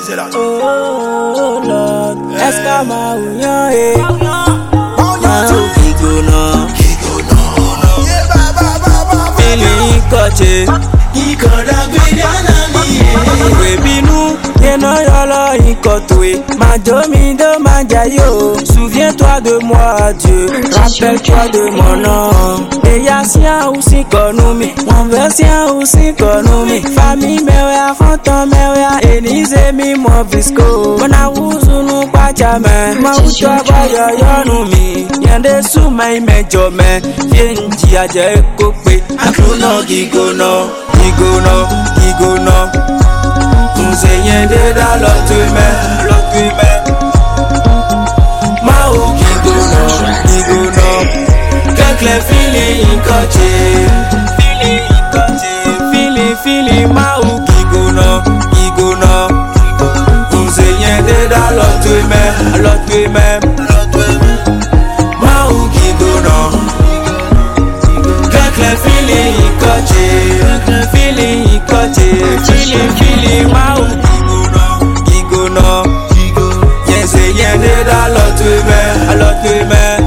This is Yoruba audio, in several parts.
Oh Lord, escama uyan Kigona Feeling koche Kikora gwedana mi Webinu Yeno yolo ikotoe Majomi de manjayo Souviens-toi de moi Dieu Rappelle-toi de mon nom Eyasien aussi konumi Monversien aussi konumi Famille mewe fonton mewe Enize mi mo visco Bona uzunu kwa chame Mautwa bayo yonumi Yende sumai mejo me Fienji aje ekokpe Akluno gigono Gigono Nze yende da l'autre main Mao gigono Kakle feeling koche Feeling Mao gigono Nze yende da l'autre main Mao gigono Kakle feeling koche Feeling Mao gigono Yense yende da l'autre main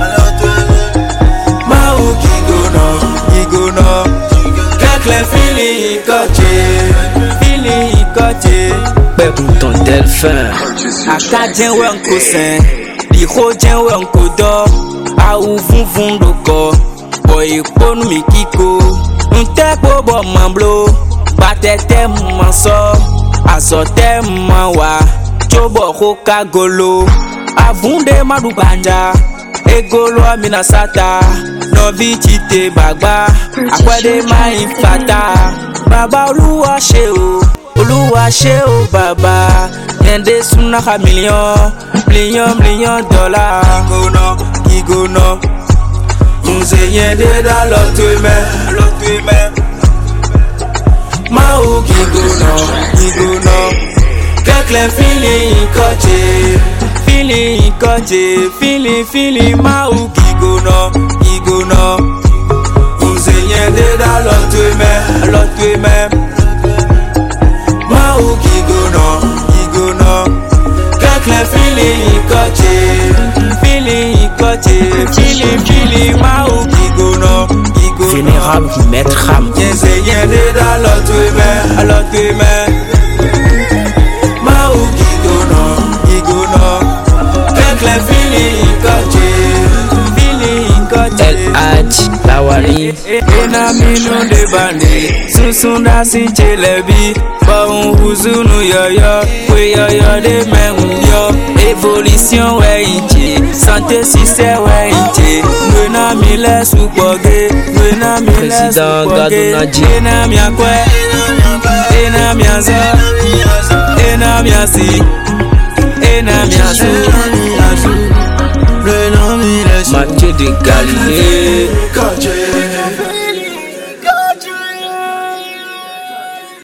Mao gigono Kakle feeling koche Ton delphin Aka jen we nko sen Di ho jen we nko do A ou vun doko Boy ponu mi kiko Nte po bo mamblo Bate te manso Aso te manwa Chobo hoka golo Avunde madu banja Egolo amina sata Novi chite bagba Akwede ma infata Baba Oluwa she o baba Yende suna ka million dollar Gigono Nze yende da l'autre main Mao gigono Kakle feeling koche Feeling Mao gigono Nze yende da l'autre main Mao gigono Kakle feeling Mao gigono Vénérable maître Ham Yense yende da l'autre main Mao gigono Kakle feeling koche El Hadj Lawali Ena minu de bande Susunda si chelebi Bon huzunu yoyo We yoyo de menyo Evolution we inche Santé succès we inche Nwena mile supoge Président Gadonaji Ena miakwe Ena miazo Ena miasi Ena miasu Mathieu de Galilée